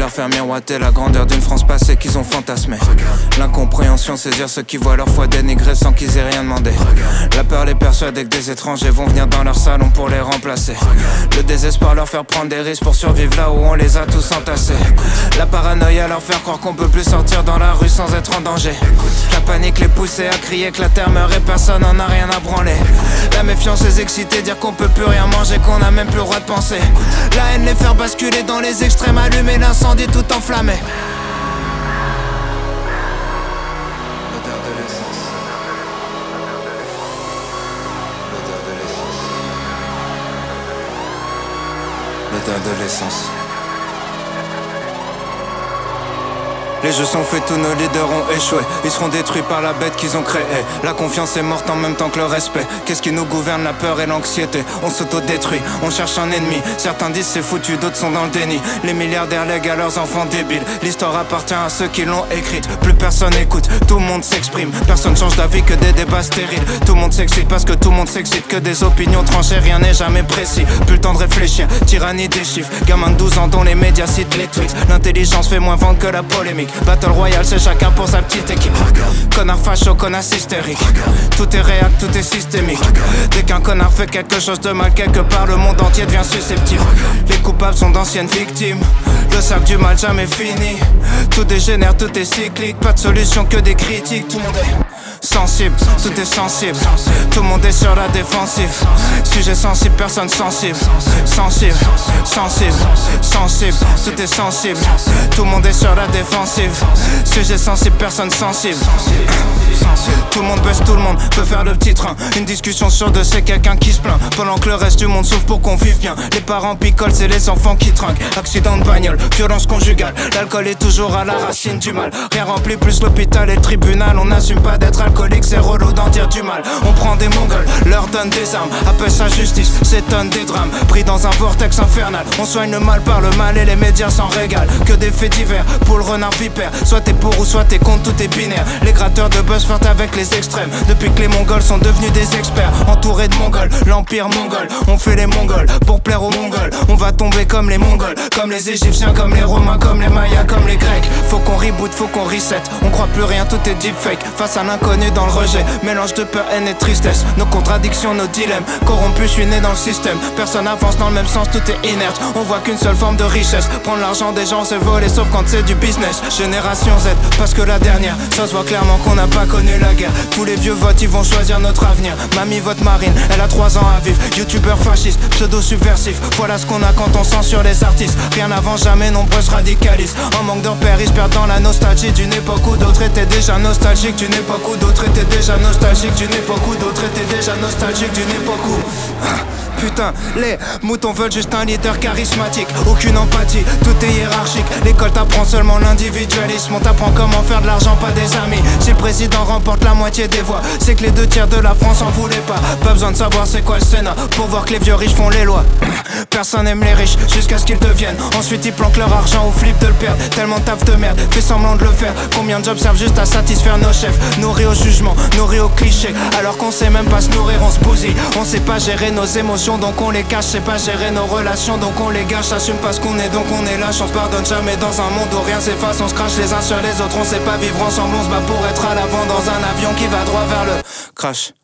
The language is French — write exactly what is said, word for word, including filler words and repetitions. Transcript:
leur faire miroiter la grandeur d'une France passée qu'ils ont fantasmée. L'incompréhension, saisir ceux qui voient leur foi dénigrée sans qu'ils aient rien demandé. La peur les persuader que des étrangers vont venir dans leur salon pour les remplacer. Le désespoir leur faire prendre des risques pour survivre là où on les a tous entassés. La paranoïa leur faire croire qu'on peut plus sortir dans la rue sans être en danger. La panique les pousser à crier que la terre meurt et personne en a rien à branler. La méfiance les exciter, dire qu'on peut plus rien manger, qu'on a même plus le droit de penser. La haine les faire basculer dans les extrêmes, allumer l'incendie tout enflammé. L'odeur de l'essence. L'odeur de l'essence. L'odeur de l'essence. Les jeux sont faits, tous nos leaders ont échoué. Ils seront détruits par la bête qu'ils ont créée. La confiance est morte en même temps que le respect. Qu'est-ce qui nous gouverne? La peur et l'anxiété. On s'auto-détruit, on cherche un ennemi. Certains disent c'est foutu, d'autres sont dans le déni. Les milliardaires lèguent à leurs enfants débiles. L'histoire appartient à ceux qui l'ont écrite. Plus personne écoute, tout le monde s'exprime. Personne change d'avis que des débats stériles. Tout le monde s'excite parce que tout le monde s'excite. Que des opinions tranchées, rien n'est jamais précis. Plus le temps de réfléchir, tyrannie des chiffres. Gamin de douze ans dont les médias citent les tweets. L'intelligence fait moins vendre que la polémique. Battle Royale, c'est chacun pour sa petite équipe. Connard facho, connard hystérique. Tout est réel, tout est systémique. Dès qu'un connard fait quelque chose de mal quelque part, le monde entier devient susceptible. Les coupables sont d'anciennes victimes. Le cercle du mal jamais fini. Tout dégénère, tout est cyclique. Pas de solution que des critiques. Tout le monde est sensible, tout est sensible. Tout le monde est sur la défensive. Sujet sensible, personne sensible. Sensible, sensible, sensible. Tout est sensible. Tout le monde est sur la défensive. Sujet sensible, personne sensible. Tout le monde baisse, tout le monde peut faire le petit train. Une discussion sur deux, c'est quelqu'un qui se plaint. Pendant que le reste du monde souffre pour qu'on vive bien. Les parents picolent, c'est les enfants qui trinquent. Accident de bagnole, violence conjugale. L'alcool est toujours à la racine du mal. Rien remplit plus l'hôpital et le tribunal. On n'assume pas d'être alcoolique, c'est relou d'en dire du mal. On prend des mongols, leur donne des armes. Appelle ça justice, s'étonne des drames. Pris dans un vortex infernal. On soigne le mal par le mal et les médias s'en régalent. Que des faits divers pour le renard vipère. Soit t'es pour ou soit t'es contre, tout est binaire. Les gratteurs de buzz flirtent avec les extrêmes. Depuis que les mongols sont devenus des experts. Entourés de mongols, l'empire mongol. On fait les mongols pour plaire aux mongols. On va tomber comme les mongols, comme les égyptiens, comme les romains, comme les mayas, comme les grecs. Faut qu'on reboot, faut qu'on reset. On croit plus rien, tout est deepfake. Face à l'inconnu dans le rejet. Mélange de peur, haine et tristesse. Nos contradictions, nos dilemmes. Corrompus, je suis né dans le système. Personne avance dans le même sens, tout est inerte. On voit qu'une seule forme de richesse. Prendre l'argent des gens, c'est voler, sauf quand c'est du business. Génération Z, parce que la dernière, ça se voit clairement qu'on n'a pas connu la guerre. Tous les vieux votent, ils vont choisir notre avenir. Mamie vote Marine, elle a trois ans à vivre. Youtubeur fasciste, pseudo-subversif. Voilà ce qu'on a quand on censure les artistes. Rien n'avance jamais, nombreux se radicalisent. En manque de repères, ils se perdent dans la nostalgie d'une époque où d'autres étaient déjà nostalgiques. D'une époque où d'autres étaient déjà nostalgiques. D'une époque où d'autres étaient déjà nostalgiques. D'une époque où... Putain, les moutons veulent juste un leader charismatique. Aucune empathie, tout est hiérarchique. L'école t'apprend seulement l'individualisme. On t'apprend comment faire de l'argent, pas des amis. Si le président remporte la moitié des voix, c'est que les deux tiers de la France en voulaient pas. Pas besoin de savoir c'est quoi le Sénat pour voir que les vieux riches font les lois. Personne aime les riches jusqu'à ce qu'ils deviennent. Ensuite ils planquent leur argent ou flippent de le perdre. Tellement de taf de merde, fait semblant de le faire. Combien de jobs servent juste à satisfaire nos chefs? Nourris au jugement, nourris au cliché. Alors qu'on sait même pas se nourrir, on se bousille. On sait pas gérer nos émotions, donc on les cache. C'est pas gérer nos relations, donc on les gâche. Assume pas ce qu'on est, donc on est lâche. On se pardonne jamais dans un monde où rien s'efface. On se crache les uns sur les autres, on sait pas vivre ensemble. On se bat pour être à l'avant dans un avion qui va droit vers le crash.